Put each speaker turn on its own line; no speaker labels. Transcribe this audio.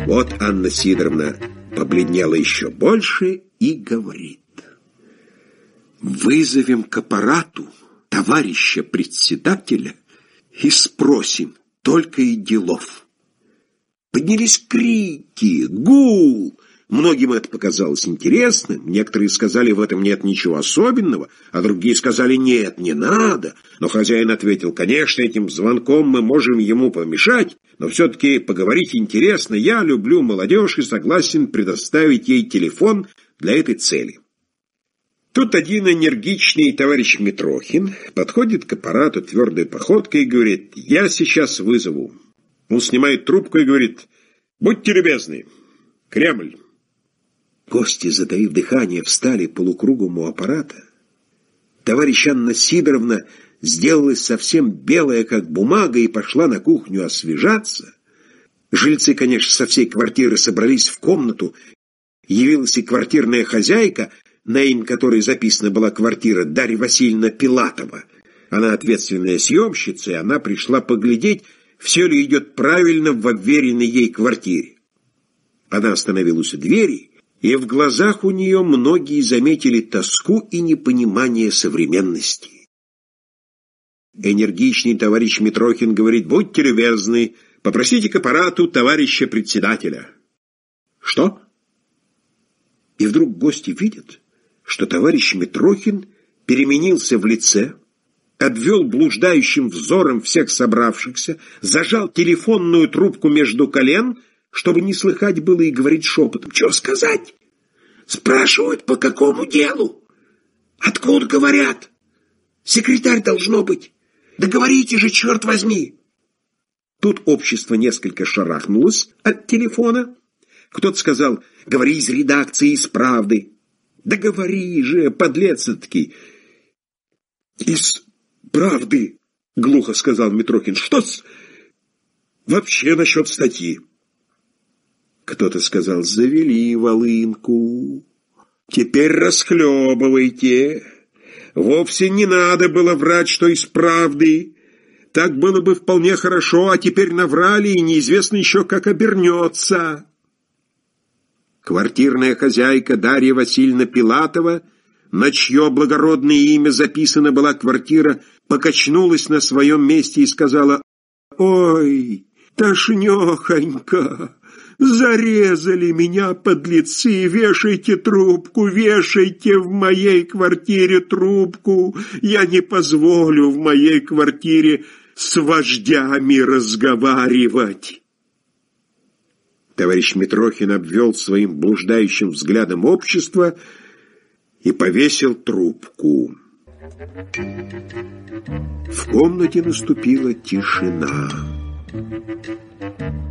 Вот Анна Сидоровна побледнела еще больше и говорит: «Вызовем к аппарату товарища председателя и спросим, только и делов». Поднялись крики, гул. Многим это показалось интересным. Некоторые сказали, в этом нет ничего особенного, а другие сказали, нет, не надо. Но хозяин ответил: конечно, этим звонком мы можем ему помешать, но все-таки поговорить интересно. Я люблю молодежь и согласен предоставить ей телефон для этой цели. Тут один энергичный товарищ Митрохин подходит к аппарату твердой походкой и говорит: я сейчас вызову. Он снимает трубку и говорит: будьте любезны, Кремль. Гости, затаив дыхание, встали полукругом у аппарата. Товарищ Анна Сидоровна сделалась совсем белая, как бумага, и пошла на кухню освежаться. Жильцы, конечно, со всей квартиры собрались в комнату. Явилась и квартирная хозяйка, на имя которой записана была квартира, Дарья Васильевна Пилатова. Она ответственная съемщица, и она пришла поглядеть, все ли идет правильно в обверенной ей квартире. Она остановилась у двери, и в глазах у нее многие заметили тоску и непонимание современности. Энергичный товарищ Митрохин говорит: будьте любезны, попросите к аппарату товарища председателя. Что? И вдруг гости видят, что товарищ Митрохин переменился в лице, обвел блуждающим взором всех собравшихся, зажал телефонную трубку между колен, чтобы не слыхать было, и говорит шепотом: «Что сказать? Спрашивают, по какому делу? Откуда говорят? Секретарь должно быть. Да говорите же, черт возьми!» Тут общество несколько шарахнулось от телефона. Кто-то сказал: «Говори из редакции, из правды». «Да говори же, подлец-таки!» «Из правды», — глухо сказал Митрохин. «Что-с вообще насчет статьи?» Кто-то сказал: «Завели волынку. Теперь расхлебывайте. Вовсе не надо было врать, что из правды. Так было бы вполне хорошо, а теперь наврали, и неизвестно еще, как обернется». Квартирная хозяйка Дарья Васильевна Пилатова, на чье благородное имя записана была квартира, покачнулась на своем месте и сказала: «Ой, тошнёхонько! Зарезали меня, подлецы! Вешайте трубку, вешайте в моей квартире трубку! Я не позволю в моей квартире с вождями разговаривать!» Товарищ Митрохин обвел своим блуждающим взглядом общество и повесил трубку. В комнате наступила тишина.